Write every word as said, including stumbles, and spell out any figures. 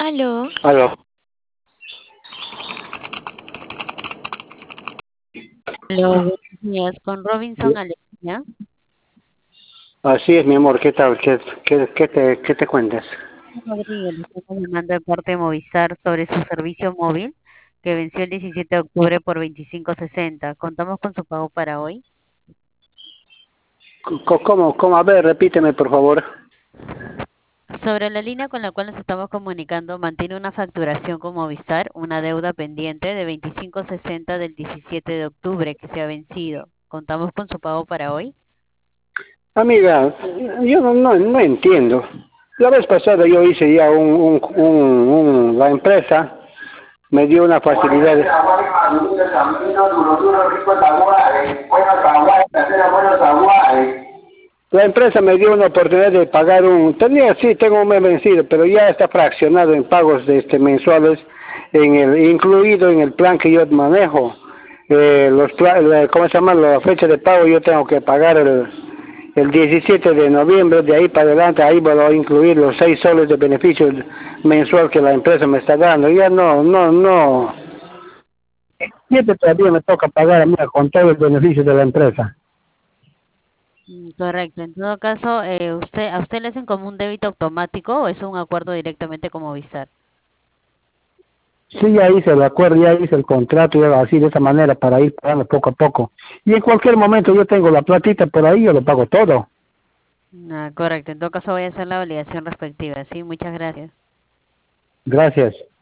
Aló. Aló. Aló, buenos días, con Robinson Alegría. Así es, mi amor. ¿Qué tal? ¿Qué, qué, qué te, qué te cuentas? Rodrigo, le estamos llamando de parte de Movistar sobre su servicio móvil que venció el diecisiete de octubre por veinticinco sesenta. ¿Contamos con su pago para hoy? C- ¿Cómo, cómo? A ver, repíteme, por favor. Sobre la línea con la cual nos estamos comunicando, mantiene una facturación con Movistar, una deuda pendiente de veinticinco sesenta del diecisiete de octubre que se ha vencido. ¿Contamos con su pago para hoy? Amiga, yo no, no, no entiendo. La vez pasada yo hice ya un, un, un, un- la empresa me dio una facilidad. La empresa me dio una oportunidad de pagar un, tenía, sí, tengo un mes vencido, pero ya está fraccionado en pagos de este mensuales, en el, incluido en el plan que yo manejo. Eh, los pla- la- ¿Cómo se llama? La fecha de pago yo tengo que pagar el, el diecisiete de noviembre, de ahí para adelante, ahí voy a incluir los seis soles de beneficio mensual que la empresa me está dando. Ya no, no, no. Siete todavía me toca pagar a mí con todo el beneficio de la empresa. Mm, Correcto. En todo caso, eh, usted, ¿a usted le hacen como un débito automático o es un acuerdo directamente con Movistar? Sí, ya hice el acuerdo, ya hice el contrato, ya así de esa manera para ir pagando poco a poco. Y en cualquier momento yo tengo la platita por ahí, yo lo pago todo. Ah, correcto. En todo caso, voy a hacer la validación respectiva. Sí, muchas gracias. Gracias.